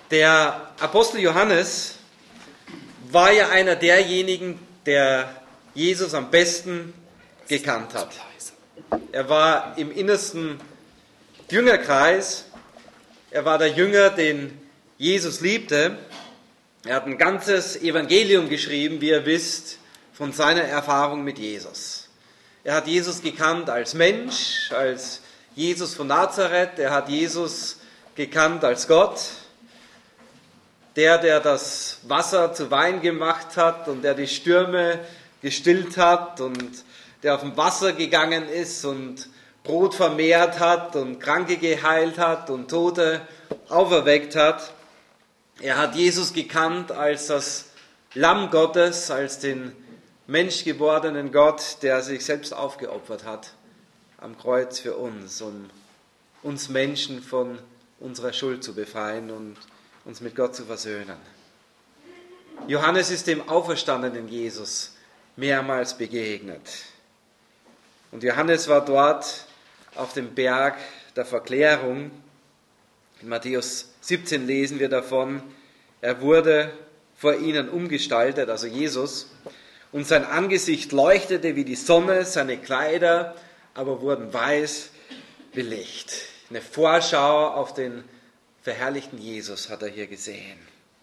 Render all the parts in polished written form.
Der Apostel Johannes war ja einer derjenigen, der Jesus am besten gekannt hat. Er war im innersten Jüngerkreis. Er war der Jünger, den Jesus liebte. Er hat ein ganzes Evangelium geschrieben, wie ihr wisst, von seiner Erfahrung mit Jesus. Er hat Jesus gekannt als Mensch, als Jesus von Nazareth. Er hat Jesus gekannt als Gott. Der das Wasser zu Wein gemacht hat und der die Stürme gestillt hat und der auf dem Wasser gegangen ist und Brot vermehrt hat und Kranke geheilt hat und Tote auferweckt hat. Er hat Jesus gekannt als das Lamm Gottes, als den menschgewordenen Gott, der sich selbst aufgeopfert hat am Kreuz für uns, um uns Menschen von unserer Schuld zu befreien und uns mit Gott zu versöhnen. Johannes ist dem auferstandenen Jesus mehrmals begegnet. Und Johannes war dort auf dem Berg der Verklärung. In Matthäus 17 lesen wir davon, er wurde vor ihnen umgestaltet, also Jesus, und sein Angesicht leuchtete wie die Sonne, seine Kleider aber wurden weiß wie Licht. Eine Vorschau auf den verherrlichten Jesus hat er hier gesehen.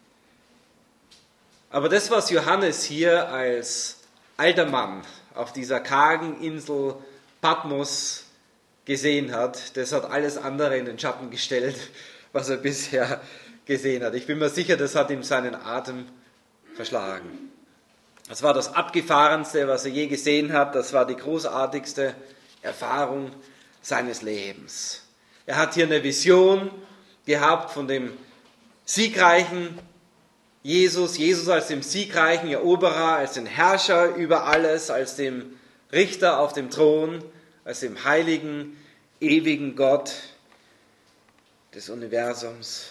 Aber das, was Johannes hier als alter Mann auf dieser kargen Insel Patmos gesehen hat, das hat alles andere in den Schatten gestellt, was er bisher gesehen hat. Ich bin mir sicher, das hat ihm seinen Atem verschlagen. Das war das Abgefahrenste, was er je gesehen hat. Das war die großartigste Erfahrung seines Lebens. Er hat hier eine Vision gehabt von dem siegreichen Jesus als dem siegreichen Eroberer, als den Herrscher über alles, als dem Richter auf dem Thron, als dem heiligen, ewigen Gott des Universums.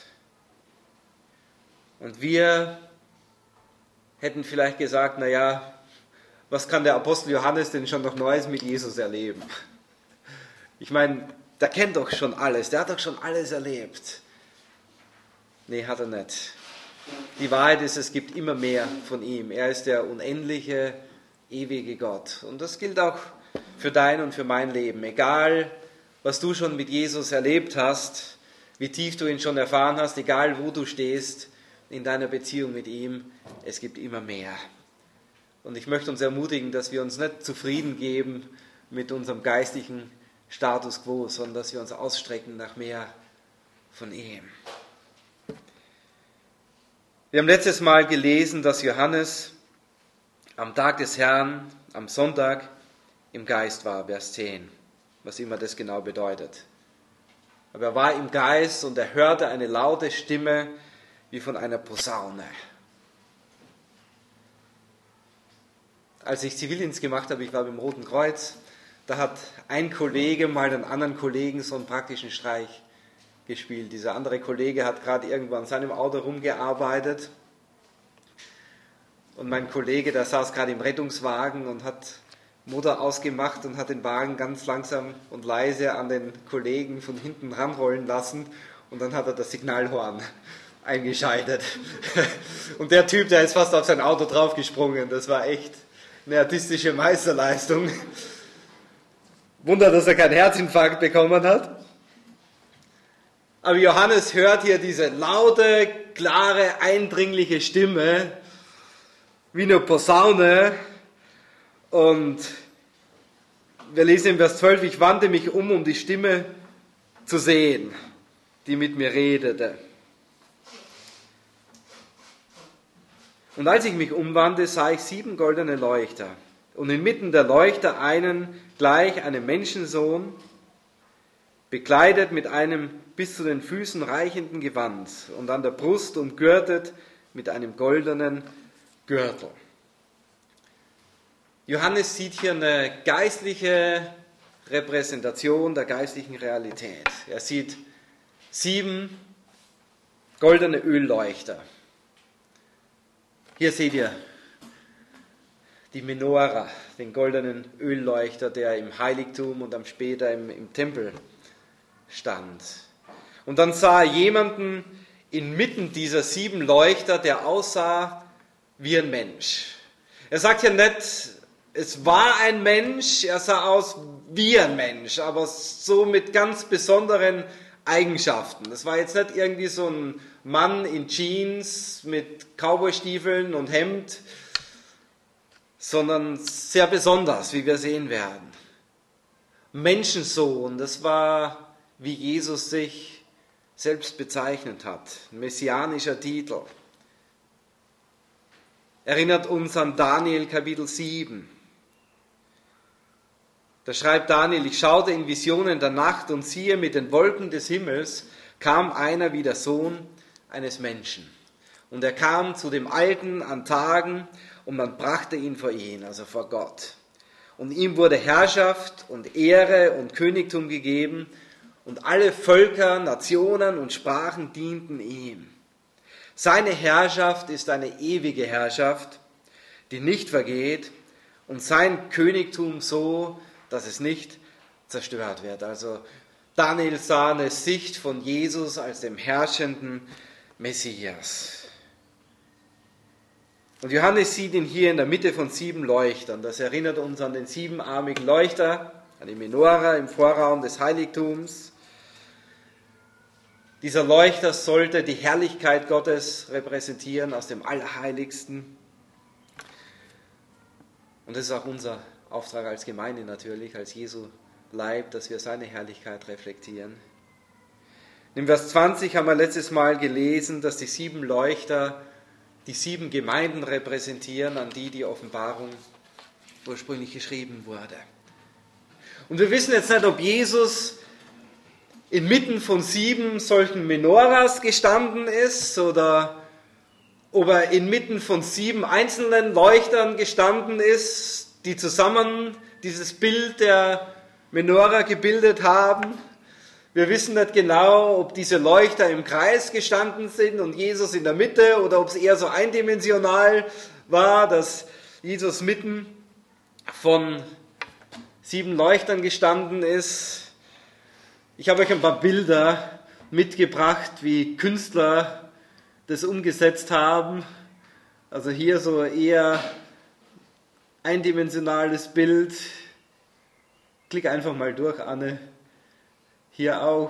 Und wir hätten vielleicht gesagt, naja, was kann der Apostel Johannes denn schon noch Neues mit Jesus erleben? Ich meine, der kennt doch schon alles, der hat doch schon alles erlebt. Nee, hat er nicht. Die Wahrheit ist, es gibt immer mehr von ihm. Er ist der unendliche, ewige Gott. Und das gilt auch für dein und für mein Leben. Egal, was du schon mit Jesus erlebt hast, wie tief du ihn schon erfahren hast, egal wo du stehst in deiner Beziehung mit ihm, es gibt immer mehr. Und ich möchte uns ermutigen, dass wir uns nicht zufrieden geben mit unserem geistlichen Status quo, sondern dass wir uns ausstrecken nach mehr von ihm. Wir haben letztes Mal gelesen, dass Johannes am Tag des Herrn, am Sonntag, im Geist war, Vers 10, was immer das genau bedeutet. Aber er war im Geist und er hörte eine laute Stimme wie von einer Posaune. Als ich Zivildienst gemacht habe, ich war beim Roten Kreuz, da hat ein Kollege mal den anderen Kollegen so einen praktischen Streich gespielt. Dieser andere Kollege hat gerade irgendwo an seinem Auto rumgearbeitet und mein Kollege, der saß gerade im Rettungswagen und hat Motor ausgemacht und hat den Wagen ganz langsam und leise an den Kollegen von hinten ranrollen lassen und dann hat er das Signalhorn eingeschaltet. Und der Typ, der ist fast auf sein Auto draufgesprungen. Das war echt eine artistische Meisterleistung. Wunder, dass er keinen Herzinfarkt bekommen hat. Aber Johannes hört hier diese laute, klare, eindringliche Stimme, wie eine Posaune. Und wir lesen in Vers 12, ich wandte mich um die Stimme zu sehen, die mit mir redete. Und als ich mich umwandte, sah ich 7 goldene Leuchter. Und inmitten der Leuchter einen gleich einem Menschensohn, bekleidet mit einem bis zu den Füßen reichenden Gewand und an der Brust umgürtet mit einem goldenen Gürtel. Johannes sieht hier eine geistliche Repräsentation der geistlichen Realität. Er sieht 7 goldene Ölleuchter. Hier seht ihr die Menora, den goldenen Ölleuchter, der im Heiligtum und dann später im Tempel stand. Und dann sah er jemanden inmitten dieser 7 Leuchter, der aussah wie ein Mensch. Er sagt ja nicht, es war ein Mensch, er sah aus wie ein Mensch, aber so mit ganz besonderen Eigenschaften. Das war jetzt nicht irgendwie so ein Mann in Jeans mit Cowboystiefeln und Hemd, sondern sehr besonders, wie wir sehen werden. Menschensohn, das war, wie Jesus sich selbst bezeichnet hat. Ein messianischer Titel. Erinnert uns an Daniel Kapitel 7. Da schreibt Daniel, ich schaute in Visionen der Nacht und siehe, mit den Wolken des Himmels kam einer wie der Sohn eines Menschen. Und er kam zu dem Alten an Tagen und man brachte ihn vor ihn, also vor Gott. Und ihm wurde Herrschaft und Ehre und Königtum gegeben und alle Völker, Nationen und Sprachen dienten ihm. Seine Herrschaft ist eine ewige Herrschaft, die nicht vergeht und sein Königtum so, dass es nicht zerstört wird. Also Daniel sah eine Sicht von Jesus als dem herrschenden Messias. Und Johannes sieht ihn hier in der Mitte von 7 Leuchtern. Das erinnert uns an den 7-armigen Leuchter, an die Menora im Vorraum des Heiligtums. Dieser Leuchter sollte die Herrlichkeit Gottes repräsentieren aus dem Allerheiligsten. Und das ist auch unser Auftrag als Gemeinde natürlich, als Jesu Leib, dass wir seine Herrlichkeit reflektieren. In Vers 20 haben wir letztes Mal gelesen, dass die 7 Leuchter die 7 Gemeinden repräsentieren, an die die Offenbarung ursprünglich geschrieben wurde. Und wir wissen jetzt nicht, ob Jesus inmitten von 7 solchen Menoras gestanden ist oder ob er inmitten von 7 einzelnen Leuchtern gestanden ist, die zusammen dieses Bild der Menora gebildet haben. Wir wissen nicht genau, ob diese Leuchter im Kreis gestanden sind und Jesus in der Mitte oder ob es eher so eindimensional war, dass Jesus mitten von 7 Leuchtern gestanden ist. Ich habe euch ein paar Bilder mitgebracht, wie Künstler das umgesetzt haben. Also hier so eher eindimensionales Bild. Klick einfach mal durch, Anne. Hier auch.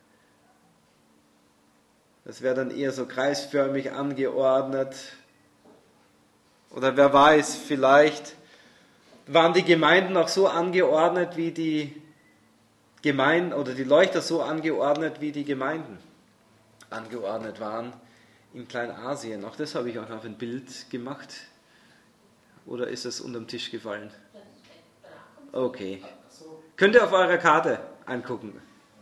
Das wäre dann eher so kreisförmig angeordnet. Oder wer weiß, vielleicht waren die Gemeinden auch so angeordnet, wie die Gemeinden, oder die Leuchter so angeordnet, wie die Gemeinden angeordnet waren in Kleinasien. Auch das habe ich euch auf ein Bild gemacht. Oder ist es unterm Tisch gefallen? Okay. Könnt ihr auf eurer Karte angucken.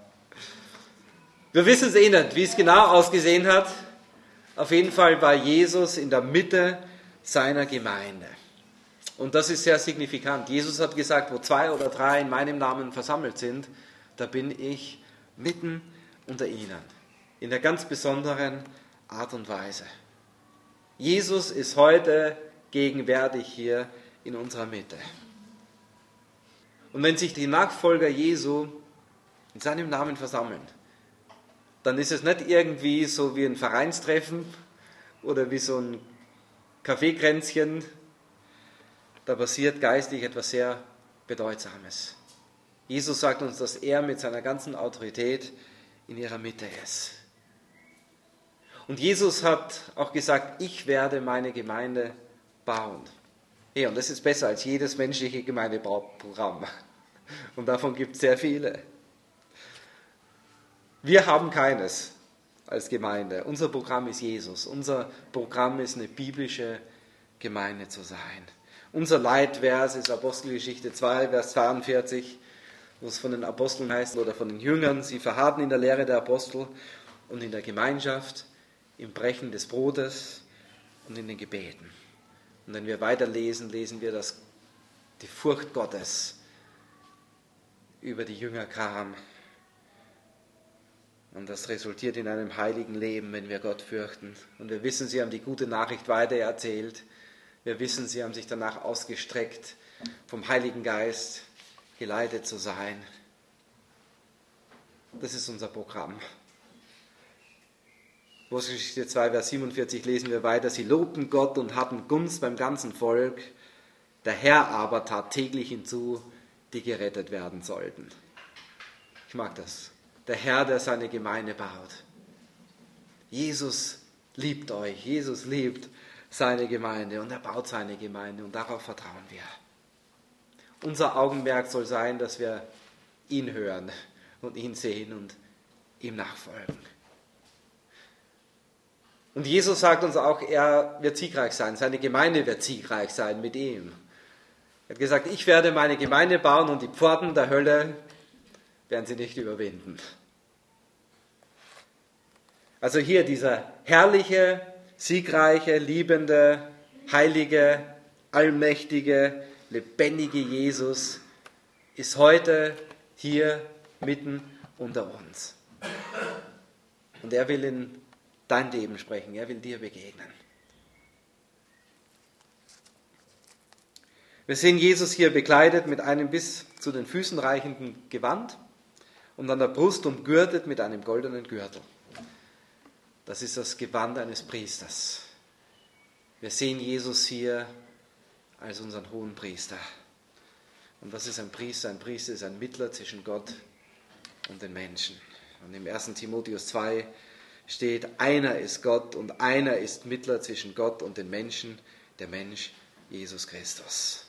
Wir wissen es eh nicht, wie es genau ausgesehen hat. Auf jeden Fall war Jesus in der Mitte seiner Gemeinde. Und das ist sehr signifikant. Jesus hat gesagt, wo 2 oder 3 in meinem Namen versammelt sind, da bin ich mitten unter ihnen. In der ganz besonderen Art und Weise. Jesus ist heute gegenwärtig hier in unserer Mitte. Und wenn sich die Nachfolger Jesu in seinem Namen versammeln, dann ist es nicht irgendwie so wie ein Vereinstreffen oder wie so ein Kaffeekränzchen. Da passiert geistlich etwas sehr Bedeutsames. Jesus sagt uns, dass er mit seiner ganzen Autorität in ihrer Mitte ist. Und Jesus hat auch gesagt, ich werde meine Gemeinde bauen. Ja, und das ist besser als jedes menschliche Gemeindebauprogramm. Und davon gibt es sehr viele. Wir haben keines als Gemeinde. Unser Programm ist Jesus. Unser Programm ist, eine biblische Gemeinde zu sein. Unser Leitvers ist Apostelgeschichte 2, Vers 42, wo es von den Aposteln heißt, oder von den Jüngern, sie verharrten in der Lehre der Apostel und in der Gemeinschaft, im Brechen des Brotes und in den Gebeten. Und wenn wir weiterlesen, lesen wir, dass die Furcht Gottes über die Jünger kam. Und das resultiert in einem heiligen Leben, wenn wir Gott fürchten. Und wir wissen, sie haben die gute Nachricht weitererzählt. Wir wissen, sie haben sich danach ausgestreckt, vom Heiligen Geist geleitet zu sein. Das ist unser Programm. Apostelgeschichte 2, Vers 47 lesen wir weiter, sie lobten Gott und hatten Gunst beim ganzen Volk. Der Herr aber tat täglich hinzu, die gerettet werden sollten. Ich mag das. Der Herr, der seine Gemeinde baut. Jesus liebt euch, Jesus liebt seine Gemeinde und er baut seine Gemeinde und darauf vertrauen wir. Unser Augenmerk soll sein, dass wir ihn hören und ihn sehen und ihm nachfolgen. Und Jesus sagt uns auch, er wird siegreich sein, seine Gemeinde wird siegreich sein mit ihm. Er hat gesagt, ich werde meine Gemeinde bauen und die Pforten der Hölle werden sie nicht überwinden. Also hier dieser herrliche, siegreiche, liebende, heilige, allmächtige, lebendige Jesus ist heute hier mitten unter uns. Und er will in dein Leben sprechen, er will dir begegnen. Wir sehen Jesus hier bekleidet mit einem bis zu den Füßen reichenden Gewand und an der Brust umgürtet mit einem goldenen Gürtel. Das ist das Gewand eines Priesters. Wir sehen Jesus hier als unseren hohen Priester. Und was ist ein Priester? Ein Priester ist ein Mittler zwischen Gott und den Menschen. Und im 1. Timotheus 2 steht, einer ist Gott und einer ist Mittler zwischen Gott und den Menschen, der Mensch Jesus Christus.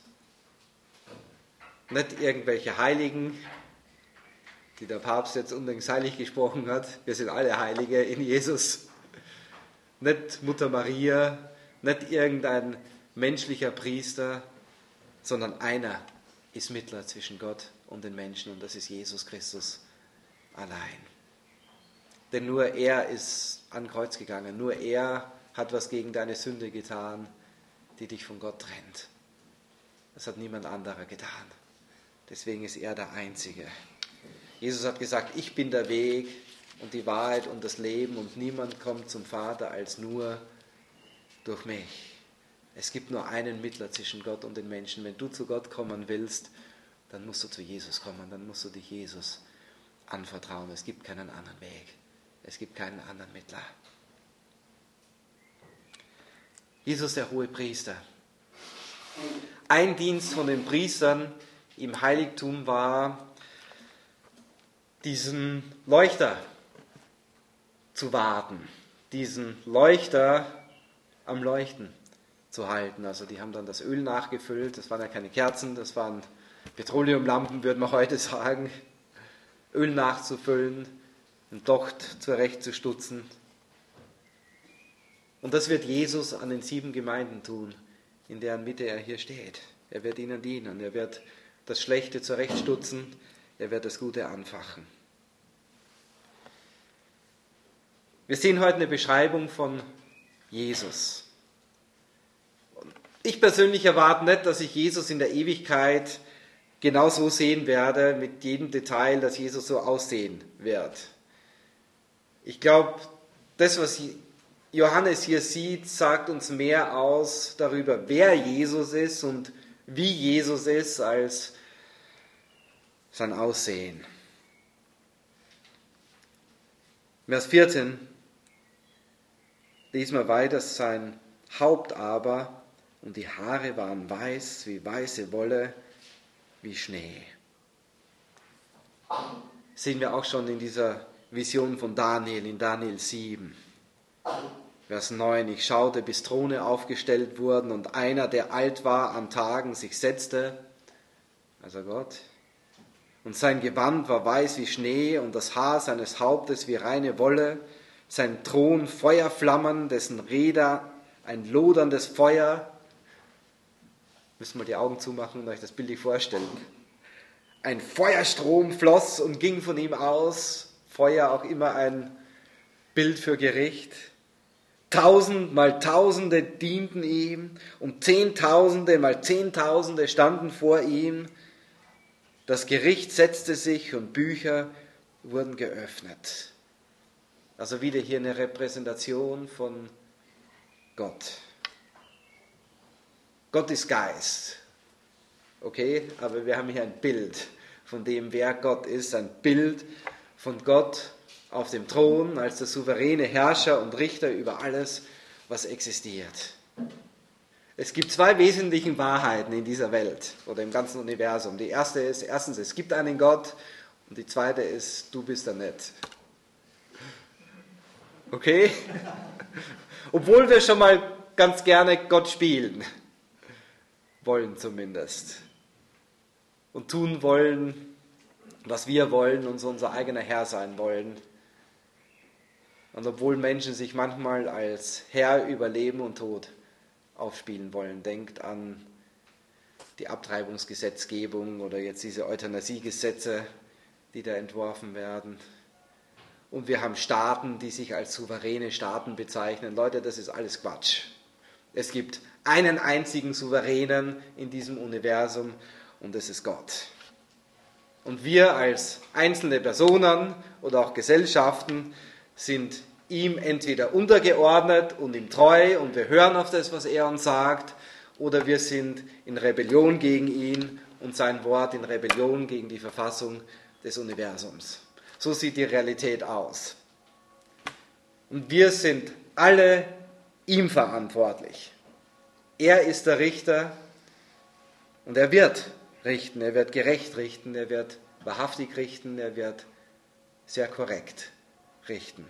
Nicht irgendwelche Heiligen, die der Papst jetzt unlängst heilig gesprochen hat. Wir sind alle Heilige in Jesus. Nicht Mutter Maria, nicht irgendein menschlicher Priester, sondern einer ist Mittler zwischen Gott und den Menschen und das ist Jesus Christus allein. Denn nur er ist an Kreuz gegangen, nur er hat was gegen deine Sünde getan, die dich von Gott trennt. Das hat niemand anderer getan. Deswegen ist er der Einzige. Jesus hat gesagt, ich bin der Weg und die Wahrheit und das Leben und niemand kommt zum Vater als nur durch mich. Es gibt nur einen Mittler zwischen Gott und den Menschen. Wenn du zu Gott kommen willst, dann musst du zu Jesus kommen, dann musst du dich Jesus anvertrauen. Es gibt keinen anderen Weg. Es gibt keinen anderen Mittler. Jesus, der hohe Priester. Ein Dienst von den Priestern im Heiligtum war, diesen Leuchter zu warten, diesen Leuchter am Leuchten zu halten. Also die haben dann das Öl nachgefüllt, das waren ja keine Kerzen, das waren Petroleumlampen, würde man heute sagen, Öl nachzufüllen, einen Docht zurechtzustutzen. Und das wird Jesus an den 7 Gemeinden tun, in deren Mitte er hier steht. Er wird ihnen dienen, er wird das Schlechte zurechtstutzen, er wird das Gute anfachen. Wir sehen heute eine Beschreibung von Jesus. Ich persönlich erwarte nicht, dass ich Jesus in der Ewigkeit genau so sehen werde, mit jedem Detail, dass Jesus so aussehen wird. Ich glaube, das, was Johannes hier sieht, sagt uns mehr aus darüber, wer Jesus ist und wie Jesus ist, als sein Aussehen. Vers 14 lesen wir weiter, sein Haupt aber und die Haare waren weiß wie weiße Wolle, wie Schnee. Sehen wir auch schon in dieser Vision von Daniel, in Daniel 7. Vers 9, ich schaute, bis Throne aufgestellt wurden und einer, der alt war an Tagen, sich setzte, also Gott, und sein Gewand war weiß wie Schnee und das Haar seines Hauptes wie reine Wolle, sein Thron Feuerflammen, dessen Räder ein loderndes Feuer. Müssen wir die Augen zumachen und euch das bildlich vorstellen. Ein Feuerstrom floss und ging von ihm aus, Feuer auch immer ein Bild für Gericht. 1000 mal Tausende dienten ihm und Zehntausende mal Zehntausende standen vor ihm. Das Gericht setzte sich und Bücher wurden geöffnet. Also wieder hier eine Repräsentation von Gott. Gott ist Geist. Okay, aber wir haben hier ein Bild von dem, wer Gott ist, ein Bild von Gott auf dem Thron als der souveräne Herrscher und Richter über alles, was existiert. Es gibt zwei wesentliche Wahrheiten in dieser Welt oder im ganzen Universum. Die erste ist, erstens, es gibt einen Gott, und die zweite ist, du bist da nicht. Okay? Obwohl wir schon mal ganz gerne Gott spielen. Wollen zumindest. Und tun wollen, was wir wollen und so unser eigener Herr sein wollen. Und obwohl Menschen sich manchmal als Herr über Leben und Tod aufspielen wollen. Denkt an die Abtreibungsgesetzgebung oder jetzt diese Euthanasiegesetze, die da entworfen werden. Und wir haben Staaten, die sich als souveräne Staaten bezeichnen. Leute, das ist alles Quatsch. Es gibt einen einzigen Souveränen in diesem Universum und das ist Gott. Und wir als einzelne Personen oder auch Gesellschaften sind ihm entweder untergeordnet und ihm treu und wir hören auf das, was er uns sagt, oder wir sind in Rebellion gegen ihn und sein Wort in Rebellion gegen die Verfassung des Universums. So sieht die Realität aus. Und wir sind alle ihm verantwortlich. Er ist der Richter und er wird richten, er wird gerecht richten, er wird wahrhaftig richten, er wird sehr korrekt richten.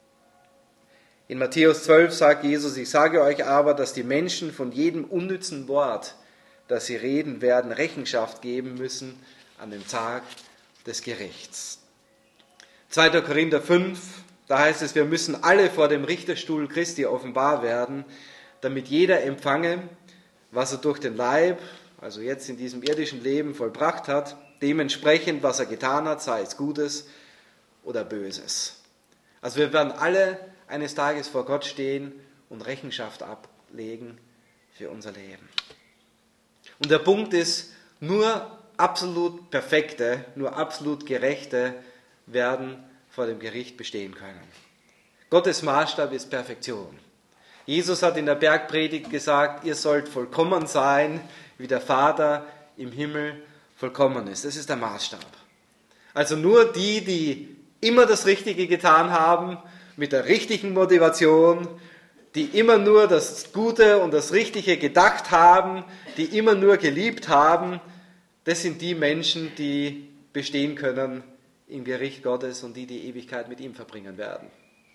In Matthäus 12 sagt Jesus, ich sage euch aber, dass die Menschen von jedem unnützen Wort, das sie reden werden, Rechenschaft geben müssen an dem Tag des Gerichts. 2. Korinther 5, da heißt es, wir müssen alle vor dem Richterstuhl Christi offenbar werden, damit jeder empfange, was er durch den Leib, also jetzt in diesem irdischen Leben vollbracht hat, dementsprechend, was er getan hat, sei es Gutes oder Böses. Also wir werden alle eines Tages vor Gott stehen und Rechenschaft ablegen für unser Leben. Und der Punkt ist, nur absolut Perfekte, nur absolut Gerechte werden vor dem Gericht bestehen können. Gottes Maßstab ist Perfektion. Jesus hat in der Bergpredigt gesagt, ihr sollt vollkommen sein, wie der Vater im Himmel vollkommen ist. Das ist der Maßstab. Also nur die, die immer das Richtige getan haben, mit der richtigen Motivation, die immer nur das Gute und das Richtige gedacht haben, die immer nur geliebt haben, das sind die Menschen, die bestehen können im Gericht Gottes und die die Ewigkeit mit ihm verbringen werden.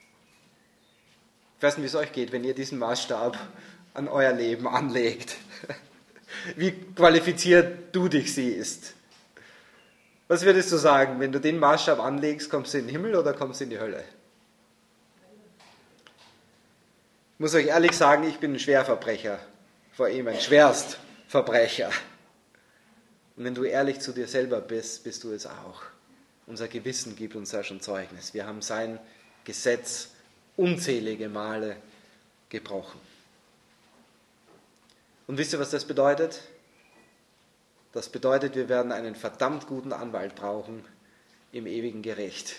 Ich weiß nicht, wie es euch geht, wenn ihr diesen Maßstab an euer Leben anlegt. Wie qualifiziert du dich siehst. Was würdest du sagen, wenn du den Maßstab anlegst, kommst du in den Himmel oder kommst du in die Hölle? Ich muss euch ehrlich sagen, ich bin ein Schwerverbrecher, vor ihm ein Schwerstverbrecher. Und wenn du ehrlich zu dir selber bist, bist du es auch. Unser Gewissen gibt uns da schon Zeugnis. Wir haben sein Gesetz unzählige Male gebrochen. Und wisst ihr, was das bedeutet? Das bedeutet, wir werden einen verdammt guten Anwalt brauchen im ewigen Gericht.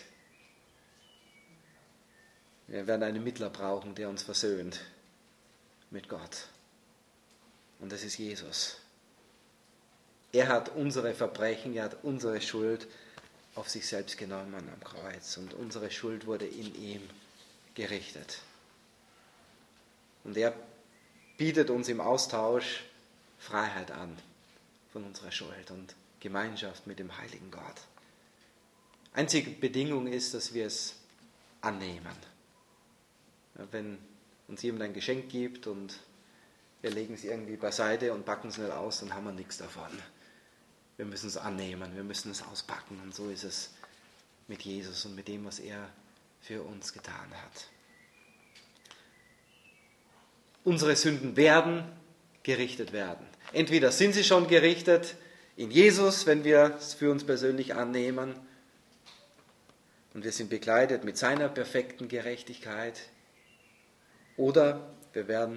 Wir werden einen Mittler brauchen, der uns versöhnt mit Gott. Und das ist Jesus. Er hat unsere Verbrechen, er hat unsere Schuld auf sich selbst genommen am Kreuz. Und unsere Schuld wurde in ihm gerichtet. Und er bietet uns im Austausch Freiheit an von unserer Schuld und Gemeinschaft mit dem heiligen Gott. Einzige Bedingung ist, dass wir es annehmen. Wenn uns jemand ein Geschenk gibt und wir legen es irgendwie beiseite und packen es nicht aus, dann haben wir nichts davon. Wir müssen es annehmen, wir müssen es auspacken und so ist es mit Jesus und mit dem, was er für uns getan hat. Unsere Sünden werden gerichtet werden. Entweder sind sie schon gerichtet in Jesus, wenn wir es für uns persönlich annehmen und wir sind bekleidet mit seiner perfekten Gerechtigkeit, oder wir werden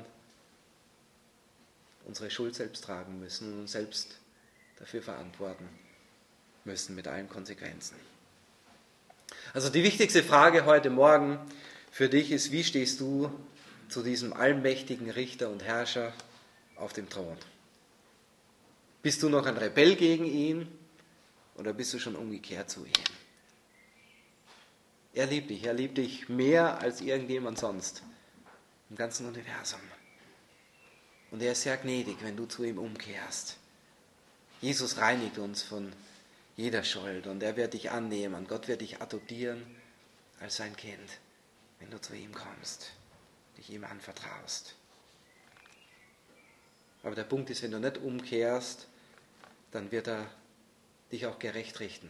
unsere Schuld selbst tragen müssen und uns selbst dafür verantworten müssen mit allen Konsequenzen. Also die wichtigste Frage heute Morgen für dich ist, wie stehst du zu diesem allmächtigen Richter und Herrscher auf dem Thron? Bist du noch ein Rebell gegen ihn oder bist du schon umgekehrt zu ihm? Er liebt dich mehr als irgendjemand sonst im ganzen Universum. Und er ist sehr gnädig, wenn du zu ihm umkehrst. Jesus reinigt uns von jeder Schuld und er wird dich annehmen. Gott wird dich adoptieren als sein Kind, wenn du zu ihm kommst, dich ihm anvertraust. Aber der Punkt ist, wenn du nicht umkehrst, dann wird er dich auch gerecht richten.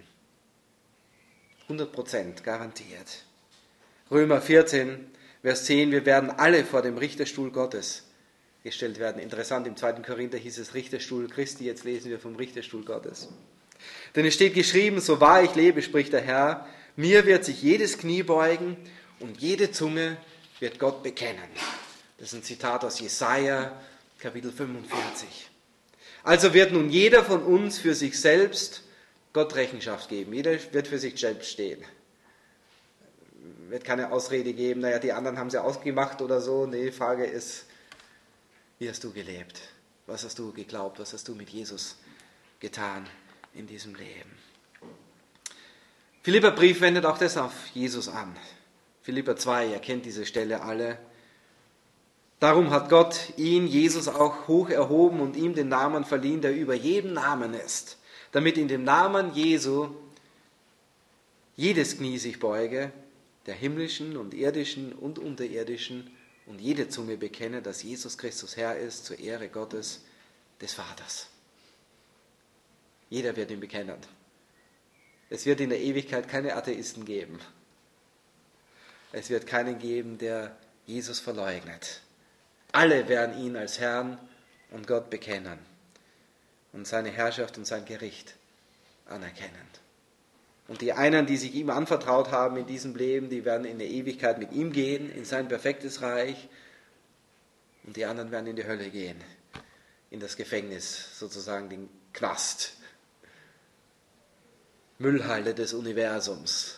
100% garantiert. Römer 14, Vers 10, wir werden alle vor dem Richterstuhl Gottes gestellt werden. Interessant, im 2. Korinther hieß es Richterstuhl Christi, jetzt lesen wir vom Richterstuhl Gottes. Denn es steht geschrieben, so wahr ich lebe, spricht der Herr, mir wird sich jedes Knie beugen und jede Zunge wird Gott bekennen. Das ist ein Zitat aus Jesaja, Kapitel 45. Also wird nun jeder von uns für sich selbst Gott Rechenschaft geben. Jeder wird für sich selbst stehen. Wird keine Ausrede geben, naja, die anderen haben sie ausgemacht oder so. Nee, die Frage ist, wie hast du gelebt? Was hast du geglaubt? Was hast du mit Jesus getan in diesem Leben? Philipperbrief wendet auch das auf Jesus an. Philipper 2, ihr kennt diese Stelle alle. Darum hat Gott ihn, Jesus, auch hoch erhoben und ihm den Namen verliehen, der über jedem Namen ist, damit in dem Namen Jesu jedes Knie sich beuge, der himmlischen und irdischen und unterirdischen, und jede Zunge bekenne, dass Jesus Christus Herr ist, zur Ehre Gottes, des Vaters. Jeder wird ihn bekennen. Es wird in der Ewigkeit keine Atheisten geben. Es wird keinen geben, der Jesus verleugnet. Alle werden ihn als Herrn und Gott bekennen und seine Herrschaft und sein Gericht anerkennen. Und die einen, die sich ihm anvertraut haben in diesem Leben, die werden in der Ewigkeit mit ihm gehen, in sein perfektes Reich. Und die anderen werden in die Hölle gehen, in das Gefängnis, sozusagen den Knast. Müllhalde des Universums.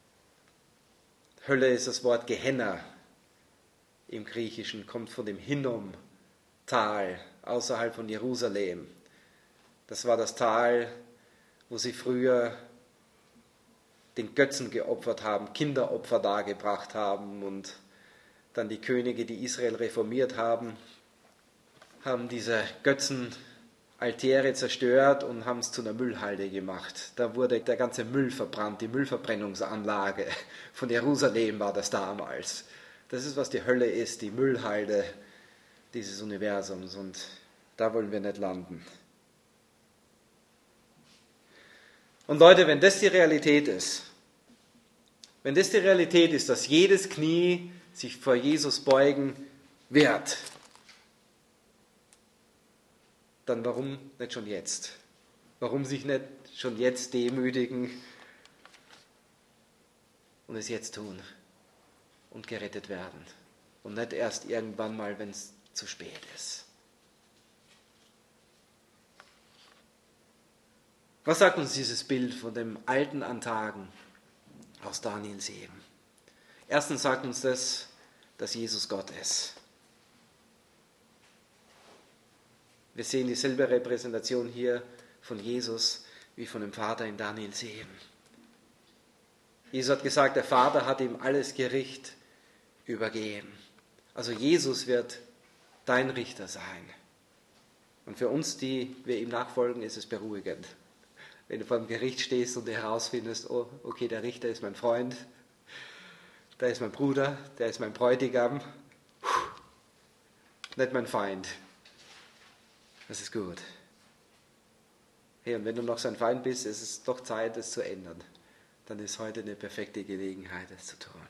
Hölle ist das Wort Gehenna im Griechischen, kommt von dem Hinnom-Tal außerhalb von Jerusalem. Das war das Tal, wo sie früher den Götzen geopfert haben, Kinderopfer dargebracht haben und dann die Könige, die Israel reformiert haben, haben diese Götzenaltäre zerstört und haben es zu einer Müllhalde gemacht. Da wurde der ganze Müll verbrannt, die Müllverbrennungsanlage von Jerusalem war das damals. Das ist, was die Hölle ist, die Müllhalde dieses Universums und da wollen wir nicht landen. Und Leute, wenn das die Realität ist, dass jedes Knie sich vor Jesus beugen wird, dann warum nicht schon jetzt? Warum sich nicht schon jetzt demütigen und es jetzt tun und gerettet werden und nicht erst irgendwann mal, wenn es zu spät ist? Was sagt uns dieses Bild von dem Alten an Tagen aus Daniel 7? Erstens sagt uns das, dass Jesus Gott ist. Wir sehen dieselbe Repräsentation hier von Jesus wie von dem Vater in Daniel 7. Jesus hat gesagt, der Vater hat ihm alles Gericht übergeben. Also Jesus wird dein Richter sein. Und für uns, die wir ihm nachfolgen, ist es beruhigend. Wenn du vor dem Gericht stehst und herausfindest, oh, okay, der Richter ist mein Freund, der ist mein Bruder, der ist mein Bräutigam, nicht mein Feind. Das ist gut. Hey, und wenn du noch sein Feind bist, ist es doch Zeit, es zu ändern. Dann ist heute eine perfekte Gelegenheit, es zu tun.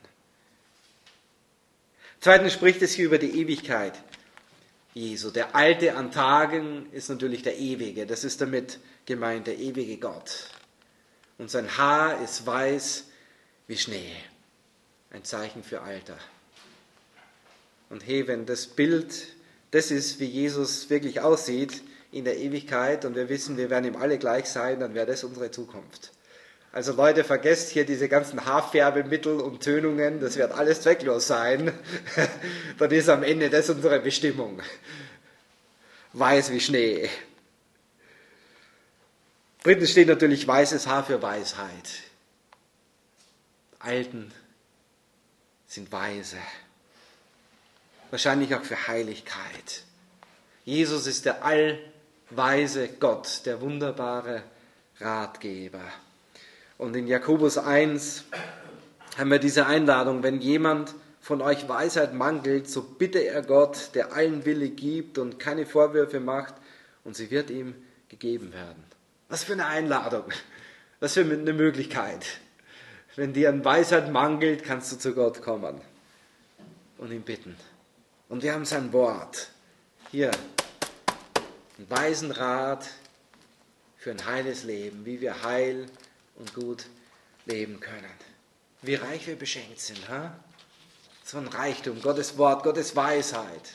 Zweitens spricht es hier über die Ewigkeit Jesu. Der Alte an Tagen ist natürlich der Ewige. Das ist damit gemeint, der ewige Gott. Und sein Haar ist weiß wie Schnee. Ein Zeichen für Alter. Und hey, wenn das Bild das ist, wie Jesus wirklich aussieht in der Ewigkeit und wir wissen, wir werden ihm alle gleich sein, dann wäre das unsere Zukunft. Also Leute, vergesst hier diese ganzen Haarfärbemittel und Tönungen, das wird alles zwecklos sein. Dann ist am Ende das unsere Bestimmung. Weiß wie Schnee. Drittens steht natürlich weißes Haar für Weisheit. Alten sind weise. Wahrscheinlich auch für Heiligkeit. Jesus ist der allweise Gott, der wunderbare Ratgeber. Und in Jakobus 1 haben wir diese Einladung, wenn jemand von euch Weisheit mangelt, so bitte er Gott, der allen Wille gibt und keine Vorwürfe macht, und sie wird ihm gegeben werden. Was für eine Einladung, was für eine Möglichkeit. Wenn dir an Weisheit mangelt, kannst du zu Gott kommen und ihn bitten. Und wir haben sein Wort. Hier, einen weisen Rat für ein heiles Leben, wie wir heil und gut leben können. Wie reich wir beschenkt sind. Ha? So ein Reichtum, Gottes Wort, Gottes Weisheit.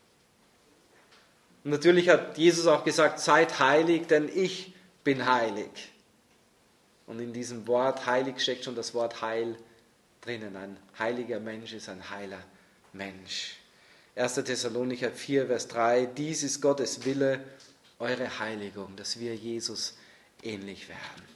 Und natürlich hat Jesus auch gesagt, seid heilig, denn ich bin heilig. Und in diesem Wort heilig steckt schon das Wort heil drinnen. Ein heiliger Mensch ist ein heiler Mensch. 1. Thessalonicher 4, Vers 3, dies ist Gottes Wille, eure Heiligung, dass wir Jesus ähnlich werden.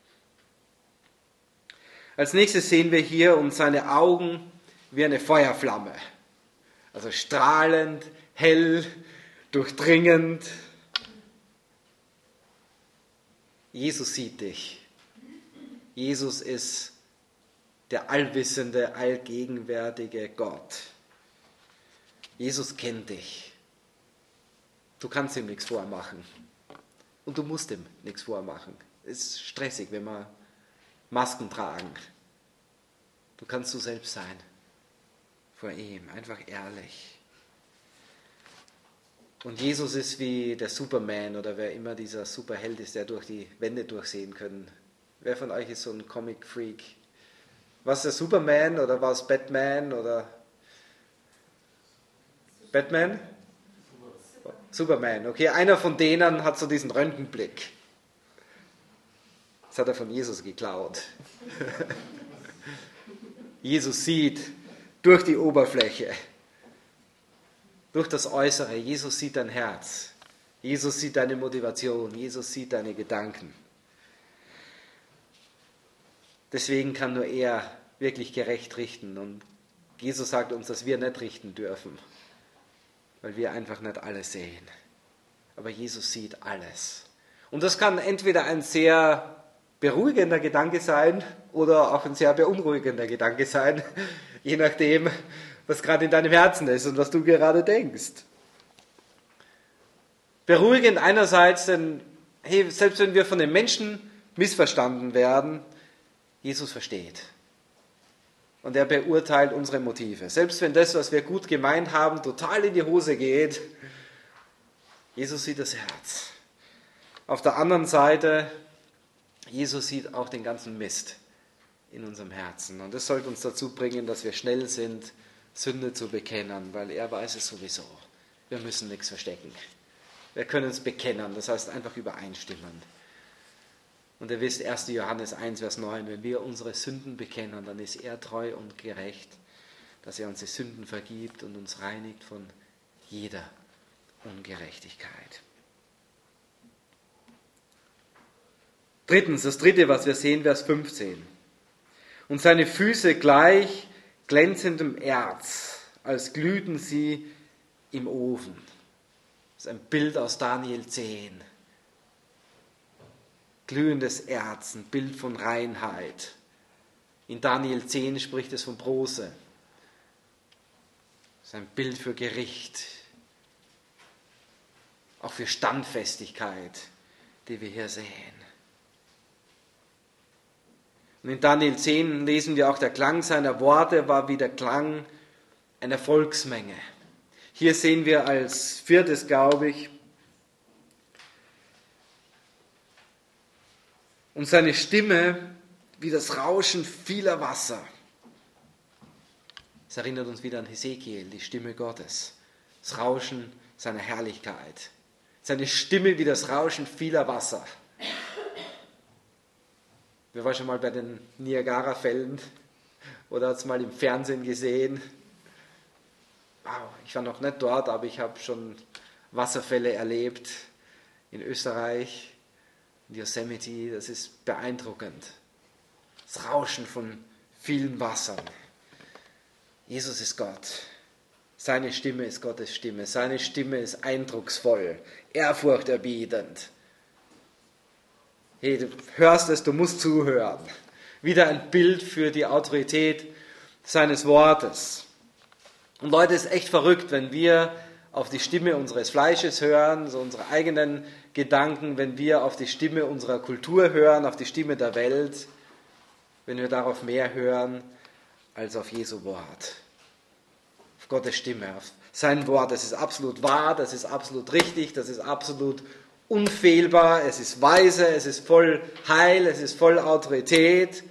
Als nächstes sehen wir hier und seine Augen wie eine Feuerflamme. Also strahlend, hell, durchdringend. Jesus sieht dich. Jesus ist der allwissende, allgegenwärtige Gott. Jesus kennt dich. Du kannst ihm nichts vormachen. Und du musst ihm nichts vormachen. Es ist stressig, wenn wir Masken tragen. Du kannst du selbst sein. Vor ihm. Einfach ehrlich. Und Jesus ist wie der Superman oder wer immer dieser Superheld ist, der durch die Wände durchsehen kann. Wer von euch ist so ein Comic-Freak? War es der Superman oder war es Batman oder Batman? Superman, okay. Einer von denen hat so diesen Röntgenblick. Das hat er von Jesus geklaut. Jesus sieht durch die Oberfläche, durch das Äußere. Jesus sieht dein Herz. Jesus sieht deine Motivation. Jesus sieht deine Gedanken. Deswegen kann nur er wirklich gerecht richten. Und Jesus sagt uns, dass wir nicht richten dürfen, weil wir einfach nicht alles sehen. Aber Jesus sieht alles. Und das kann entweder ein sehr beruhigender Gedanke sein oder auch ein sehr beunruhigender Gedanke sein, je nachdem, was gerade in deinem Herzen ist und was du gerade denkst. Beruhigend einerseits, denn hey, selbst wenn wir von den Menschen missverstanden werden, Jesus versteht. Und er beurteilt unsere Motive. Selbst wenn das, was wir gut gemeint haben, total in die Hose geht, Jesus sieht das Herz. Auf der anderen Seite, Jesus sieht auch den ganzen Mist in unserem Herzen. Und das sollte uns dazu bringen, dass wir schnell sind, Sünde zu bekennen, weil er weiß es sowieso. Wir müssen nichts verstecken. Wir können es bekennen, das heißt einfach übereinstimmend. Und ihr wisst, 1. Johannes 1, Vers 9, wenn wir unsere Sünden bekennen, dann ist er treu und gerecht, dass er uns die Sünden vergibt und uns reinigt von jeder Ungerechtigkeit. Drittens, das dritte, was wir sehen, Vers 15. Und seine Füße gleich glänzendem Erz, als glühten sie im Ofen. Das ist ein Bild aus Daniel 10. Glühendes Erz, ein Bild von Reinheit. In Daniel 10 spricht es von Bronze. Das ist ein Bild für Gericht. Auch für Standfestigkeit, die wir hier sehen. Und in Daniel 10 lesen wir auch, der Klang seiner Worte war wie der Klang einer Volksmenge. Hier sehen wir als viertes, glaube ich, und seine Stimme wie das Rauschen vieler Wasser. Es erinnert uns wieder an Hesekiel, die Stimme Gottes, das Rauschen seiner Herrlichkeit. Seine Stimme wie das Rauschen vieler Wasser. Wer war schon mal bei den Niagara-Fällen oder hat es mal im Fernsehen gesehen? Wow, ich war noch nicht dort, aber ich habe schon Wasserfälle erlebt in Österreich, in Yosemite. Das ist beeindruckend. Das Rauschen von vielen Wassern. Jesus ist Gott. Seine Stimme ist Gottes Stimme. Seine Stimme ist eindrucksvoll, ehrfurchterbietend. Hey, du hörst es, du musst zuhören. Wieder ein Bild für die Autorität seines Wortes. Und Leute, es ist echt verrückt, wenn wir auf die Stimme unseres Fleisches hören, so unsere eigenen Gedanken, wenn wir auf die Stimme unserer Kultur hören, auf die Stimme der Welt, wenn wir darauf mehr hören als auf Jesu Wort. Auf Gottes Stimme, auf sein Wort. Das ist absolut wahr, das ist absolut richtig, das ist absolut unfehlbar, es ist weise, es ist voll Heil, es ist voll Autorität.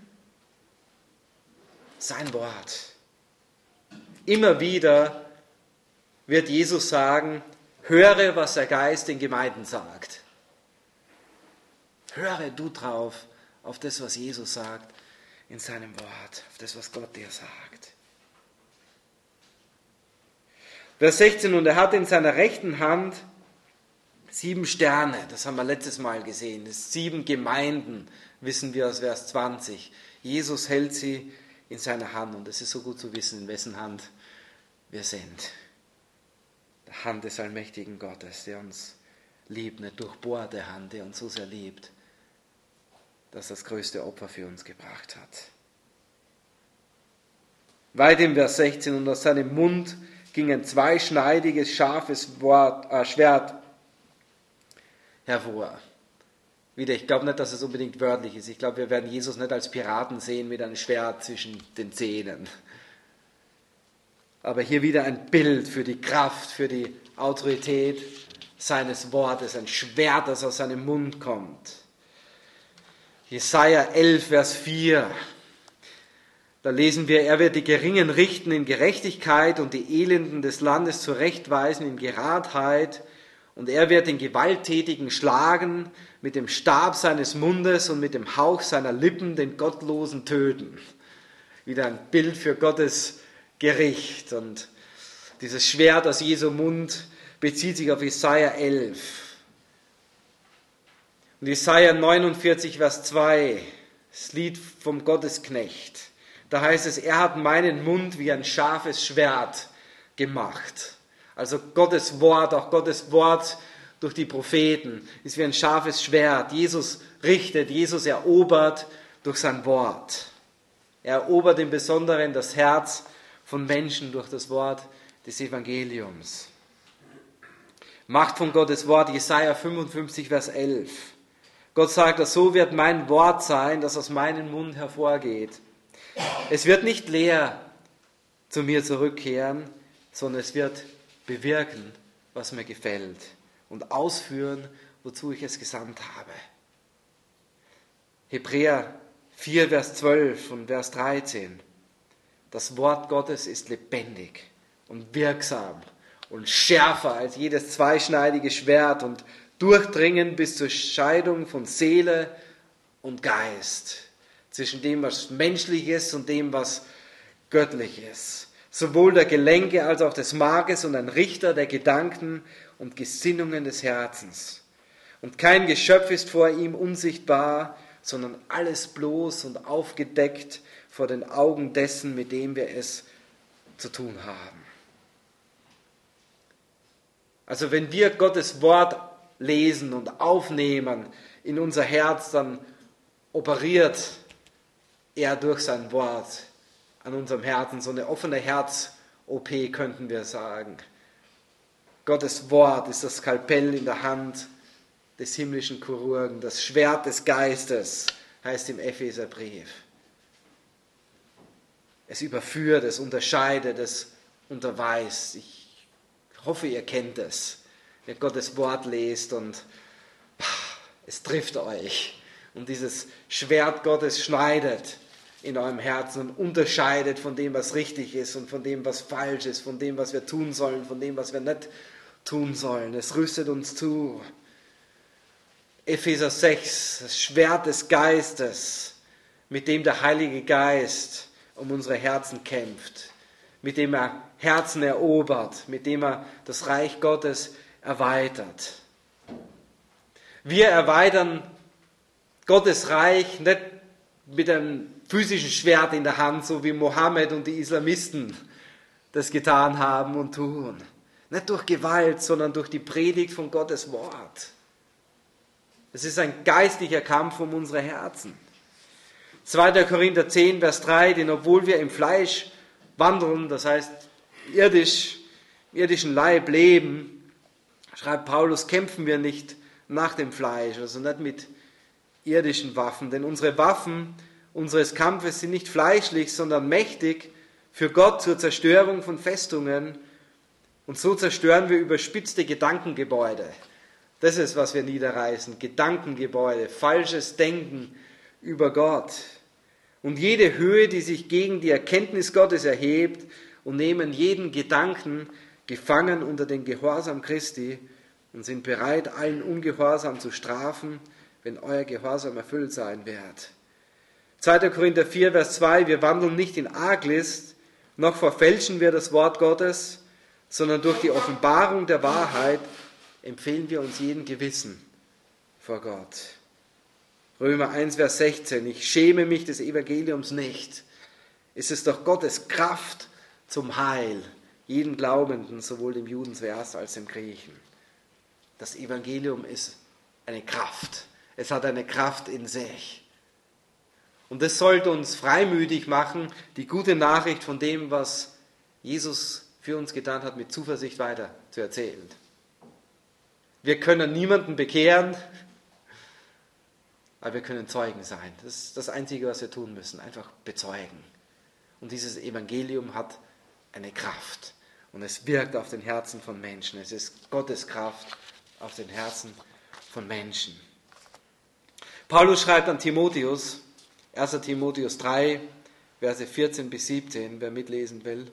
Sein Wort. Immer wieder wird Jesus sagen, höre, was der Geist den Gemeinden sagt. Höre du drauf, auf das, was Jesus sagt in seinem Wort, auf das, was Gott dir sagt. Vers 16, und er hat in seiner rechten Hand 7 Sterne, das haben wir letztes Mal gesehen, das 7 Gemeinden, wissen wir aus Vers 20. Jesus hält sie in seiner Hand und es ist so gut zu wissen, in wessen Hand wir sind. Der Hand des allmächtigen Gottes, der uns liebt, eine durchbohrte Hand, der uns so sehr liebt, dass er das größte Opfer für uns gebracht hat. Weiter im Vers 16, und aus seinem Mund ging ein zweischneidiges, scharfes Schwert hervor. Wieder, ich glaube nicht, dass es unbedingt wörtlich ist. Ich glaube, wir werden Jesus nicht als Piraten sehen mit einem Schwert zwischen den Zähnen. Aber hier wieder ein Bild für die Kraft, für die Autorität seines Wortes, ein Schwert, das aus seinem Mund kommt. Jesaja 11, Vers 4. Da lesen wir, er wird die Geringen richten in Gerechtigkeit und die Elenden des Landes zurechtweisen in Geradheit. Und er wird den Gewalttätigen schlagen, mit dem Stab seines Mundes und mit dem Hauch seiner Lippen den Gottlosen töten. Wieder ein Bild für Gottes Gericht. Und dieses Schwert aus Jesu Mund bezieht sich auf Jesaja 11. Und Jesaja 49, Vers 2, das Lied vom Gottesknecht. Da heißt es, er hat meinen Mund wie ein scharfes Schwert gemacht. Also Gottes Wort, auch Gottes Wort durch die Propheten, ist wie ein scharfes Schwert. Jesus richtet, Jesus erobert durch sein Wort. Er erobert im Besonderen das Herz von Menschen durch das Wort des Evangeliums. Macht von Gottes Wort, Jesaja 55, Vers 11. Gott sagt, so wird mein Wort sein, das aus meinem Mund hervorgeht. Es wird nicht leer zu mir zurückkehren, sondern es wird bewirken, was mir gefällt und ausführen, wozu ich es gesandt habe. Hebräer 4, Vers 12 und Vers 13. Das Wort Gottes ist lebendig und wirksam und schärfer als jedes zweischneidige Schwert und durchdringend bis zur Scheidung von Seele und Geist, zwischen dem, was menschlich ist und dem, was göttlich ist. Sowohl der Gelenke als auch des Markes und ein Richter der Gedanken und Gesinnungen des Herzens. Und kein Geschöpf ist vor ihm unsichtbar, sondern alles bloß und aufgedeckt vor den Augen dessen, mit dem wir es zu tun haben. Also wenn wir Gottes Wort lesen und aufnehmen in unser Herz, dann operiert er durch sein Wort an unserem Herzen, so eine offene Herz-OP könnten wir sagen. Gottes Wort ist das Skalpell in der Hand des himmlischen Chirurgen, das Schwert des Geistes, heißt im Epheserbrief. Es überführt, es unterscheidet, es unterweist. Ich hoffe, ihr kennt es, wenn ihr Gottes Wort lest und es trifft euch. Und dieses Schwert Gottes schneidet in eurem Herzen und unterscheidet von dem, was richtig ist und von dem, was falsch ist, von dem, was wir tun sollen, von dem, was wir nicht tun sollen. Es rüstet uns zu. Epheser 6, das Schwert des Geistes, mit dem der Heilige Geist um unsere Herzen kämpft, mit dem er Herzen erobert, mit dem er das Reich Gottes erweitert. Wir erweitern Gottes Reich nicht mit einem physischen Schwert in der Hand, so wie Mohammed und die Islamisten das getan haben und tun. Nicht durch Gewalt, sondern durch die Predigt von Gottes Wort. Es ist ein geistlicher Kampf um unsere Herzen. 2. Korinther 10, Vers 3, denn obwohl wir im Fleisch wandeln, das heißt irdischen Leib leben, schreibt Paulus, kämpfen wir nicht nach dem Fleisch, also nicht mit irdischen Waffen, denn unsere Waffen unseres Kampfes sind nicht fleischlich, sondern mächtig für Gott zur Zerstörung von Festungen, und so zerstören wir überspitzte Gedankengebäude. Das ist, was wir niederreißen, Gedankengebäude, falsches Denken über Gott. Und jede Höhe, die sich gegen die Erkenntnis Gottes erhebt, und nehmen jeden Gedanken gefangen unter den Gehorsam Christi und sind bereit, allen Ungehorsam zu strafen, wenn euer Gehorsam erfüllt sein wird. 2. Korinther 4, Vers 2, wir wandeln nicht in Arglist, noch verfälschen wir das Wort Gottes, sondern durch die Offenbarung der Wahrheit empfehlen wir uns jeden Gewissen vor Gott. Römer 1, Vers 16, ich schäme mich des Evangeliums nicht. Es ist doch Gottes Kraft zum Heil, jeden Glaubenden, sowohl dem Juden zuerst als dem Griechen. Das Evangelium ist eine Kraft. Es hat eine Kraft in sich. Und das sollte uns freimütig machen, die gute Nachricht von dem, was Jesus für uns getan hat, mit Zuversicht weiter zu erzählen. Wir können niemanden bekehren, aber wir können Zeugen sein. Das ist das Einzige, was wir tun müssen, einfach bezeugen. Und dieses Evangelium hat eine Kraft und es wirkt auf den Herzen von Menschen. Es ist Gottes Kraft auf den Herzen von Menschen. Paulus schreibt an Timotheus, 1. Timotheus 3, Verse 14 bis 17, wer mitlesen will.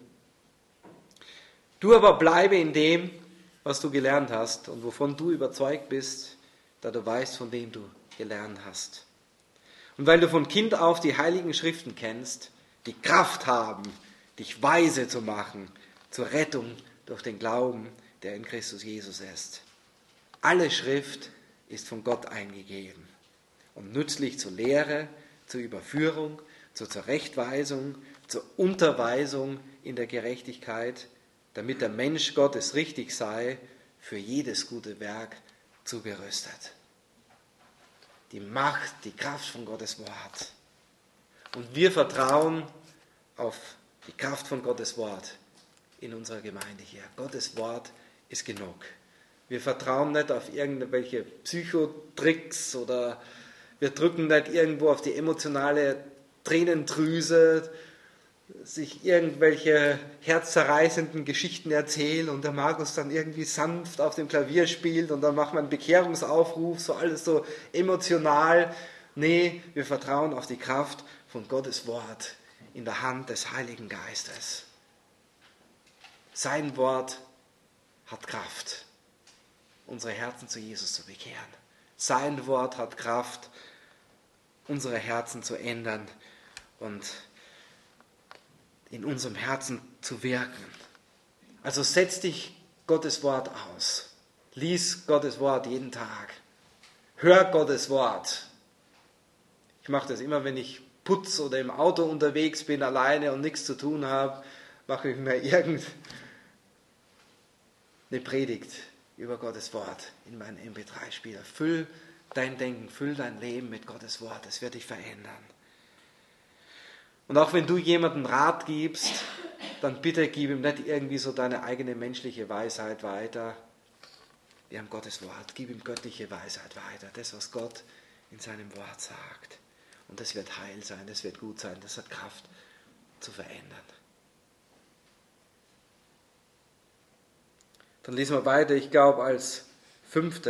Du aber bleibe in dem, was du gelernt hast und wovon du überzeugt bist, da du weißt, von wem du gelernt hast. Und weil du von Kind auf die heiligen Schriften kennst, die Kraft haben, dich weise zu machen zur Rettung durch den Glauben, der in Christus Jesus ist. Alle Schrift ist von Gott eingegeben und nützlich zur Lehre, zur Überführung, zur Zurechtweisung, zur Unterweisung in der Gerechtigkeit, damit der Mensch Gottes richtig sei, für jedes gute Werk zugerüstet. Die Macht, die Kraft von Gottes Wort. Und wir vertrauen auf die Kraft von Gottes Wort in unserer Gemeinde hier. Gottes Wort ist genug. Wir vertrauen nicht auf irgendwelche Psychotricks oder wir drücken nicht irgendwo auf die emotionale Tränendrüse, sich irgendwelche herzzerreißenden Geschichten erzählen und der Markus dann irgendwie sanft auf dem Klavier spielt und dann macht man einen Bekehrungsaufruf, so alles so emotional. Nee, wir vertrauen auf die Kraft von Gottes Wort in der Hand des Heiligen Geistes. Sein Wort hat Kraft, unsere Herzen zu Jesus zu bekehren. Sein Wort hat Kraft, unsere Herzen zu ändern und in unserem Herzen zu wirken. Also setz dich Gottes Wort aus. Lies Gottes Wort jeden Tag. Hör Gottes Wort. Ich mache das immer, wenn ich putze oder im Auto unterwegs bin, alleine und nichts zu tun habe, mache ich mir irgendeine Predigt über Gottes Wort in meinen MP3-Spieler. Füll dein Denken, füll dein Leben mit Gottes Wort. Es wird dich verändern. Und auch wenn du jemandem Rat gibst, dann bitte gib ihm nicht irgendwie so deine eigene menschliche Weisheit weiter. Wir haben Gottes Wort. Gib ihm göttliche Weisheit weiter. Das, was Gott in seinem Wort sagt. Und das wird heil sein, das wird gut sein, das hat Kraft zu verändern. Dann lesen wir weiter, ich glaube als 5.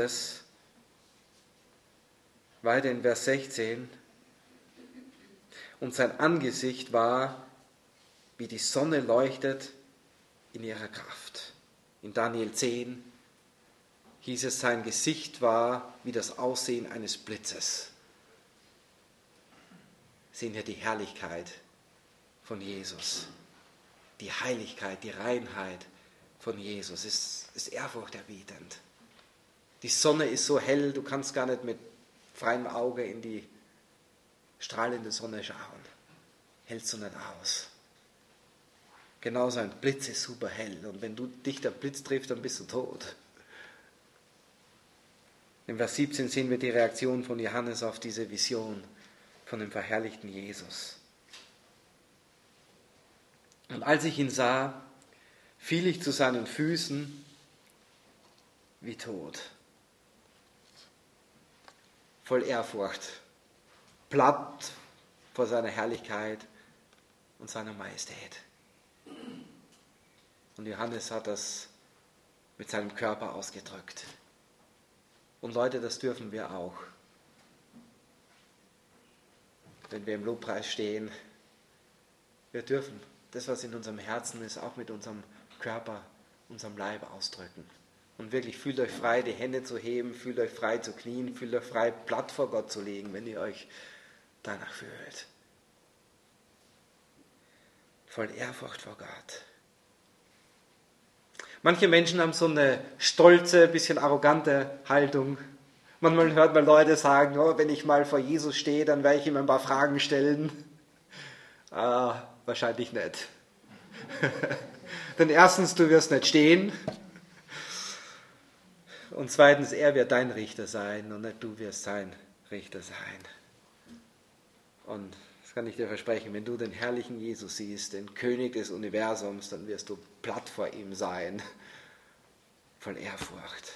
weiter in Vers 16. Und sein Angesicht war, wie die Sonne leuchtet in ihrer Kraft. In Daniel 10 hieß es, sein Gesicht war wie das Aussehen eines Blitzes. Sehen wir die Herrlichkeit von Jesus. Die Heiligkeit, die Reinheit von Jesus ist ehrfurchterbietend. Die Sonne ist so hell, du kannst gar nicht mit freiem Auge in die strahlende Sonne schauen. hältst du nicht aus. Genauso ein Blitz ist super hell und wenn dich der Blitz trifft, dann bist du tot. In Vers 17 sehen wir die Reaktion von Johannes auf diese Vision von dem verherrlichten Jesus. Und als ich ihn sah, fiel ich zu seinen Füßen wie tot. Voll Ehrfurcht, platt vor seiner Herrlichkeit und seiner Majestät. Und Johannes hat das mit seinem Körper ausgedrückt. Und Leute, das dürfen wir auch. Wenn wir im Lobpreis stehen, wir dürfen das, was in unserem Herzen ist, auch mit unserem Körper, unserem Leib ausdrücken. Und wirklich fühlt euch frei, die Hände zu heben, fühlt euch frei zu knien, fühlt euch frei, platt vor Gott zu legen, wenn ihr euch danach fühlt. Voll Ehrfurcht vor Gott. Manche Menschen haben so eine stolze, bisschen arrogante Haltung. Manchmal hört man Leute sagen, oh, wenn ich mal vor Jesus stehe, dann werde ich ihm ein paar Fragen stellen. Wahrscheinlich nicht. Denn erstens, du wirst nicht stehen. Und zweitens, er wird dein Richter sein und nicht du wirst sein Richter sein. Und das kann ich dir versprechen, wenn du den herrlichen Jesus siehst, den König des Universums, dann wirst du platt vor ihm sein, voll Ehrfurcht.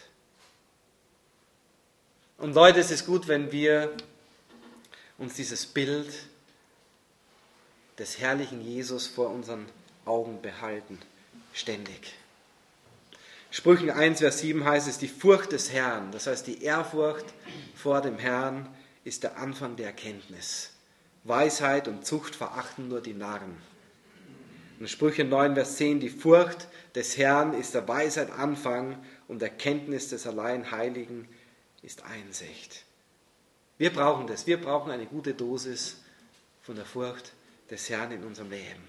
Und Leute, es ist gut, wenn wir uns dieses Bild des herrlichen Jesus vor unseren Augen behalten, ständig. Sprüchen 1, Vers 7 heißt es, die Furcht des Herrn, das heißt die Ehrfurcht vor dem Herrn ist der Anfang der Erkenntnis. Weisheit und Zucht verachten nur die Narren. In Sprüche 9, Vers 10, die Furcht des Herrn ist der Weisheit Anfang und Erkenntnis des allein Heiligen ist Einsicht. Wir brauchen das, wir brauchen eine gute Dosis von der Furcht des Herrn in unserem Leben.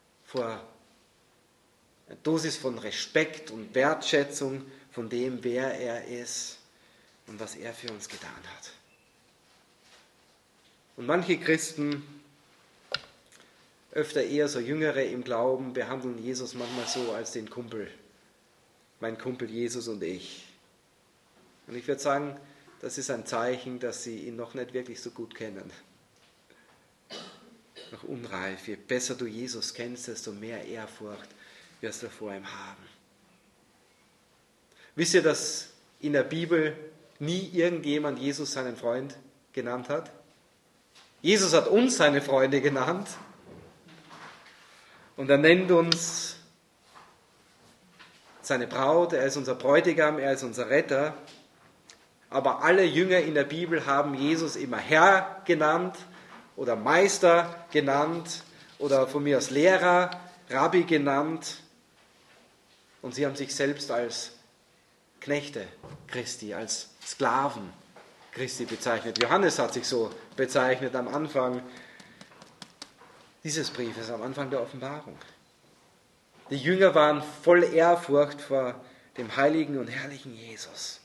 Eine Dosis von Respekt und Wertschätzung von dem, wer er ist und was er für uns getan hat. Und manche Christen, öfter eher so Jüngere im Glauben, behandeln Jesus manchmal so als den Kumpel. Mein Kumpel Jesus und ich. Und ich würde sagen, das ist ein Zeichen, dass sie ihn noch nicht wirklich so gut kennen. Noch unreif. Je besser du Jesus kennst, desto mehr Ehrfurcht wirst du vor ihm haben. Wisst ihr, dass in der Bibel nie irgendjemand Jesus seinen Freund genannt hat? Jesus hat uns seine Freunde genannt und er nennt uns seine Braut, er ist unser Bräutigam, er ist unser Retter. Aber alle Jünger in der Bibel haben Jesus immer Herr genannt oder Meister genannt oder von mir aus Lehrer, Rabbi genannt. Und sie haben sich selbst als Knechte Christi, als Sklaven Christi bezeichnet. Johannes hat sich so bezeichnet am Anfang dieses Briefes, am Anfang der Offenbarung. Die Jünger waren voll Ehrfurcht vor dem heiligen und herrlichen Jesus.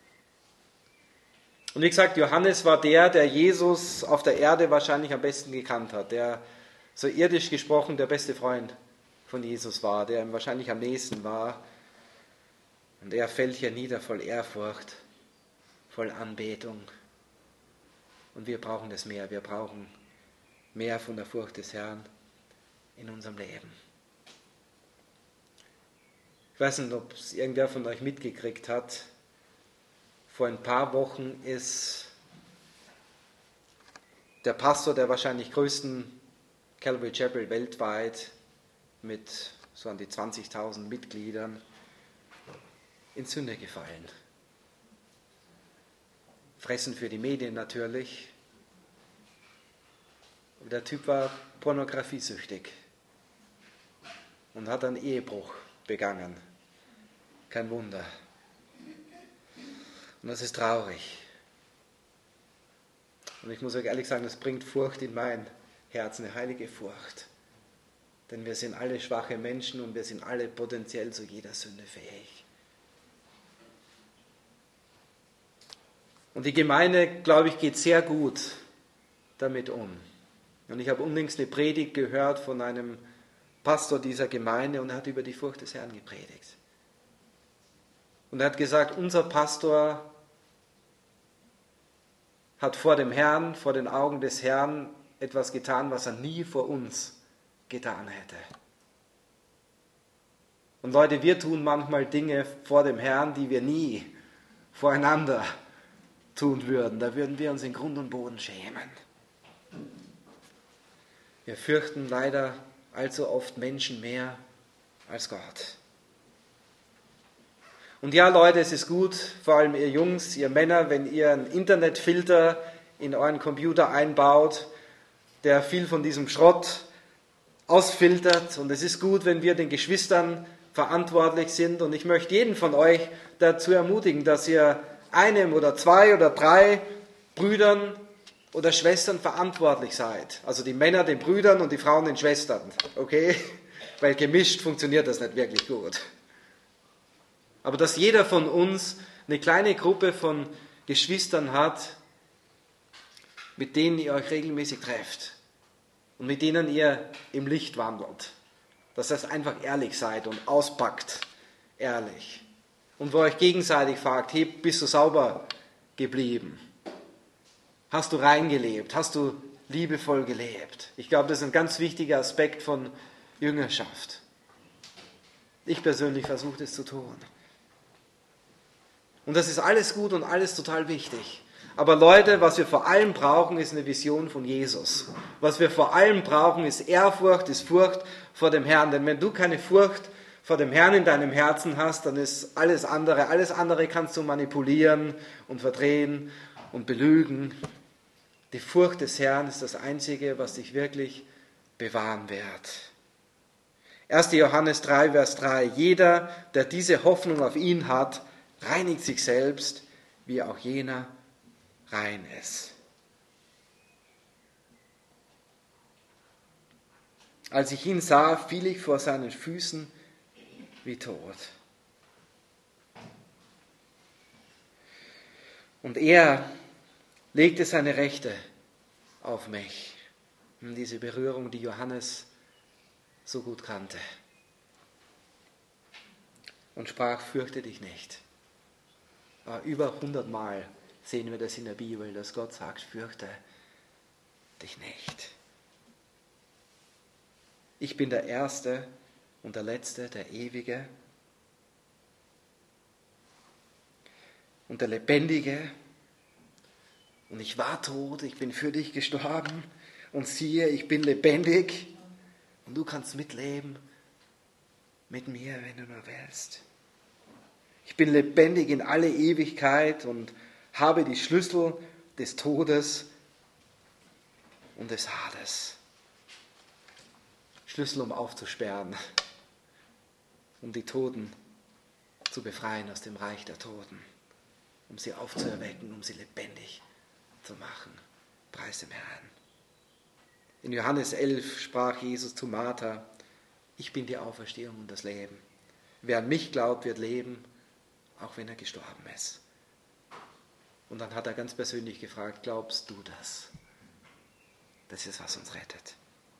Und wie gesagt, Johannes war der Jesus auf der Erde wahrscheinlich am besten gekannt hat, der so irdisch gesprochen der beste Freund von Jesus war, der ihm wahrscheinlich am nächsten war. Und er fällt hier nieder voll Ehrfurcht, voll Anbetung. Und wir brauchen das mehr. Wir brauchen mehr von der Furcht des Herrn in unserem Leben. Ich weiß nicht, ob es irgendwer von euch mitgekriegt hat. Vor ein paar Wochen ist der Pastor der wahrscheinlich größten Calvary Chapel weltweit mit so an die 20.000 Mitgliedern in Sünde gefallen. Fressen für die Medien natürlich. Aber der Typ war pornografiesüchtig und hat einen Ehebruch begangen. Kein Wunder. Und das ist traurig. Und ich muss euch ehrlich sagen, das bringt Furcht in mein Herz, eine heilige Furcht. Denn wir sind alle schwache Menschen und wir sind alle potenziell zu jeder Sünde fähig. Und die Gemeinde, glaube ich, geht sehr gut damit um. Und ich habe unlängst eine Predigt gehört von einem Pastor dieser Gemeinde und er hat über die Furcht des Herrn gepredigt. Und er hat gesagt, unser Pastor hat vor dem Herrn, vor den Augen des Herrn etwas getan, was er nie vor uns getan hätte. Und Leute, wir tun manchmal Dinge vor dem Herrn, die wir nie voreinander tun würden. Da würden wir uns in Grund und Boden schämen. Wir fürchten leider allzu oft Menschen mehr als Gott. Und ja, Leute, es ist gut, vor allem ihr Jungs, ihr Männer, wenn ihr einen Internetfilter in euren Computer einbaut, der viel von diesem Schrott ausfiltert. Und es ist gut, wenn wir den Geschwistern verantwortlich sind. Und ich möchte jeden von euch dazu ermutigen, dass ihr einem oder zwei oder drei Brüdern oder Schwestern verantwortlich seid. Also die Männer den Brüdern und die Frauen den Schwestern. Okay? Weil gemischt funktioniert das nicht wirklich gut. Aber dass jeder von uns eine kleine Gruppe von Geschwistern hat, mit denen ihr euch regelmäßig trefft und mit denen ihr im Licht wandelt. Dass ihr einfach ehrlich seid und auspackt, ehrlich. Und wo ihr euch gegenseitig fragt, hey, bist du sauber geblieben? Hast du reingelebt? Hast du liebevoll gelebt? Ich glaube, das ist ein ganz wichtiger Aspekt von Jüngerschaft. Ich persönlich versuche das zu tun. Und das ist alles gut und alles total wichtig. Aber Leute, was wir vor allem brauchen, ist eine Vision von Jesus. Was wir vor allem brauchen, ist Ehrfurcht, ist Furcht vor dem Herrn. Denn wenn du keine Furcht vor dem Herrn in deinem Herzen hast, dann ist alles andere kannst du manipulieren und verdrehen und belügen. Die Furcht des Herrn ist das Einzige, was dich wirklich bewahren wird. 1. Johannes 3, Vers 3. Jeder, der diese Hoffnung auf ihn hat, reinigt sich selbst, wie auch jener rein ist. Als ich ihn sah, fiel ich vor seinen Füßen wie tot. Und er legte seine Rechte auf mich. Diese Berührung, die Johannes so gut kannte. Und sprach, fürchte dich nicht. Über 100 Mal sehen wir das in der Bibel, dass Gott sagt, fürchte dich nicht. Ich bin der Erste und der Letzte, der Ewige und der Lebendige. Und ich war tot, ich bin für dich gestorben. Und siehe, ich bin lebendig. Und du kannst mitleben mit mir, wenn du nur willst. Ich bin lebendig in alle Ewigkeit und habe die Schlüssel des Todes und des Hades. Schlüssel, um aufzusperren, um die Toten zu befreien aus dem Reich der Toten, um sie aufzuerwecken, um sie lebendig zu machen. Preis dem Herrn. In Johannes 11 sprach Jesus zu Martha, ich bin die Auferstehung und das Leben. Wer an mich glaubt, wird leben, auch wenn er gestorben ist. Und dann hat er ganz persönlich gefragt, glaubst du das? Das ist, was uns rettet.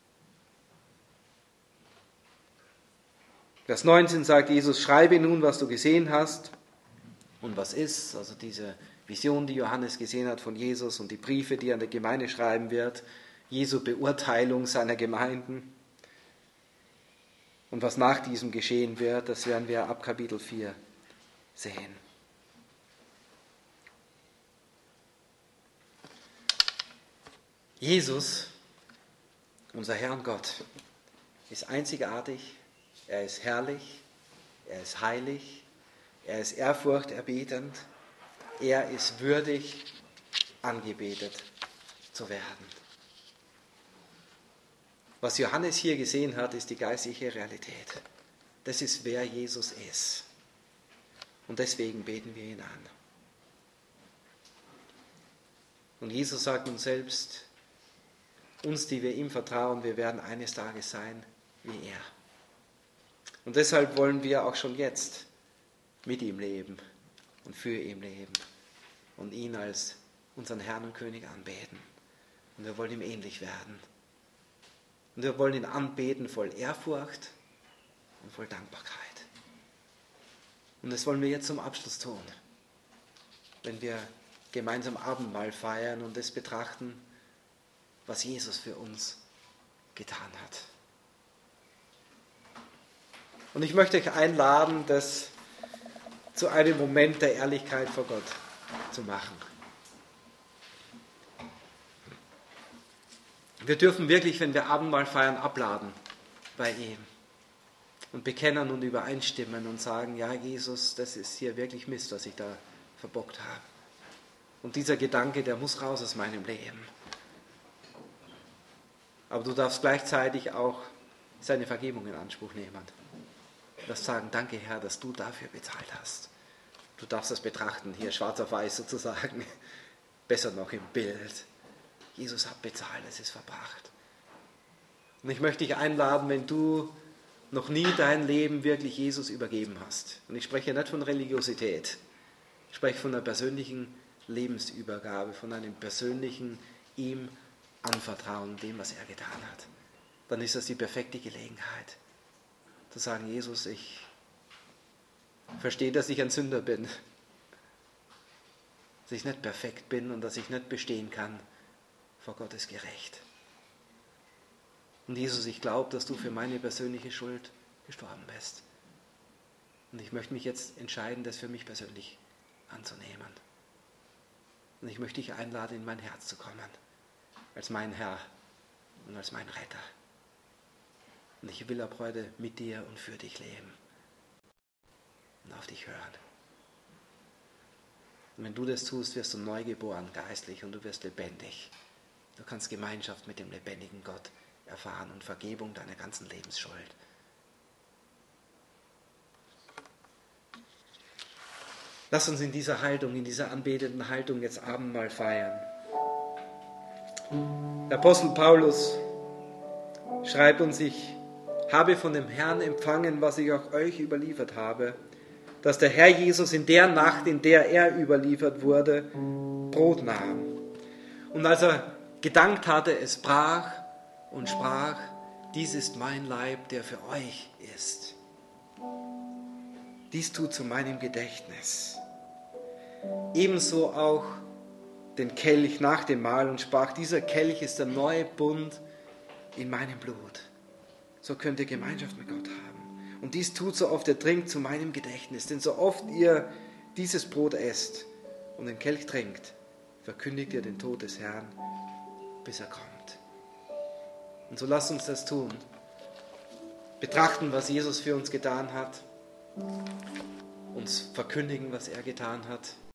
Vers 19 sagt Jesus, schreibe nun, was du gesehen hast und was ist. Also diese Vision, die Johannes gesehen hat von Jesus und die Briefe, die er an die Gemeinde schreiben wird. Jesu Beurteilung seiner Gemeinden. Und was nach diesem geschehen wird, das werden wir ab Kapitel 4 sehen. Jesus, unser Herr und Gott, ist einzigartig, er ist herrlich, er ist heilig, er ist ehrfurchterbietend, er ist würdig, angebetet zu werden. Was Johannes hier gesehen hat, ist die geistliche Realität. Das ist, wer Jesus ist. Und deswegen beten wir ihn an. Und Jesus sagt uns selbst, uns, die wir ihm vertrauen, wir werden eines Tages sein wie er. Und deshalb wollen wir auch schon jetzt mit ihm leben und für ihn leben und ihn als unseren Herrn und König anbeten. Und wir wollen ihm ähnlich werden, Und wir wollen ihn anbeten voll Ehrfurcht und voll Dankbarkeit. Und das wollen wir jetzt zum Abschluss tun, wenn wir gemeinsam Abendmahl feiern und das betrachten, was Jesus für uns getan hat. Und ich möchte euch einladen, das zu einem Moment der Ehrlichkeit vor Gott zu machen. Wir dürfen wirklich, wenn wir Abendmahl feiern, abladen bei ihm und bekennen und übereinstimmen und sagen, ja Jesus, das ist hier wirklich Mist, was ich da verbockt habe. Und dieser Gedanke, der muss raus aus meinem Leben. Aber du darfst gleichzeitig auch seine Vergebung in Anspruch nehmen. Du darfst sagen, danke Herr, dass du dafür bezahlt hast. Du darfst das betrachten, hier schwarz auf weiß sozusagen, besser noch im Bild. Jesus hat bezahlt, es ist verbracht. Und ich möchte dich einladen, wenn du noch nie dein Leben wirklich Jesus übergeben hast. Und ich spreche nicht von Religiosität, ich spreche von einer persönlichen Lebensübergabe, von einem persönlichen ihm Anvertrauen, dem, was er getan hat. Dann ist das die perfekte Gelegenheit, zu sagen, Jesus, ich verstehe, dass ich ein Sünder bin, dass ich nicht perfekt bin und dass ich nicht bestehen kann vor Gottes Gerecht. Und Jesus, ich glaube, dass du für meine persönliche Schuld gestorben bist. Und ich möchte mich jetzt entscheiden, das für mich persönlich anzunehmen. Und ich möchte dich einladen, in mein Herz zu kommen, als mein Herr und als mein Retter. Und ich will ab heute mit dir und für dich leben und auf dich hören. Und wenn du das tust, wirst du neu geboren geistlich und du wirst lebendig. Du kannst Gemeinschaft mit dem lebendigen Gott erfahren und Vergebung deiner ganzen Lebensschuld. Lass uns in dieser Haltung, in dieser anbetenden Haltung jetzt Abendmahl feiern. Der Apostel Paulus schreibt uns, ich habe von dem Herrn empfangen, was ich auch euch überliefert habe, dass der Herr Jesus in der Nacht, in der er überliefert wurde, Brot nahm. Und als er gedankt hatte, es brach und sprach, dies ist mein Leib, der für euch ist. Dies tut zu meinem Gedächtnis. Ebenso auch den Kelch nach dem Mahl und sprach, dieser Kelch ist der neue Bund in meinem Blut. So könnt ihr Gemeinschaft mit Gott haben. Und dies tut, so oft ihr trinkt, zu meinem Gedächtnis. Denn so oft ihr dieses Brot esst und den Kelch trinkt, verkündigt ihr den Tod des Herrn, bis er kommt. Und so lasst uns das tun. Betrachten, was Jesus für uns getan hat. Uns verkündigen, was er getan hat.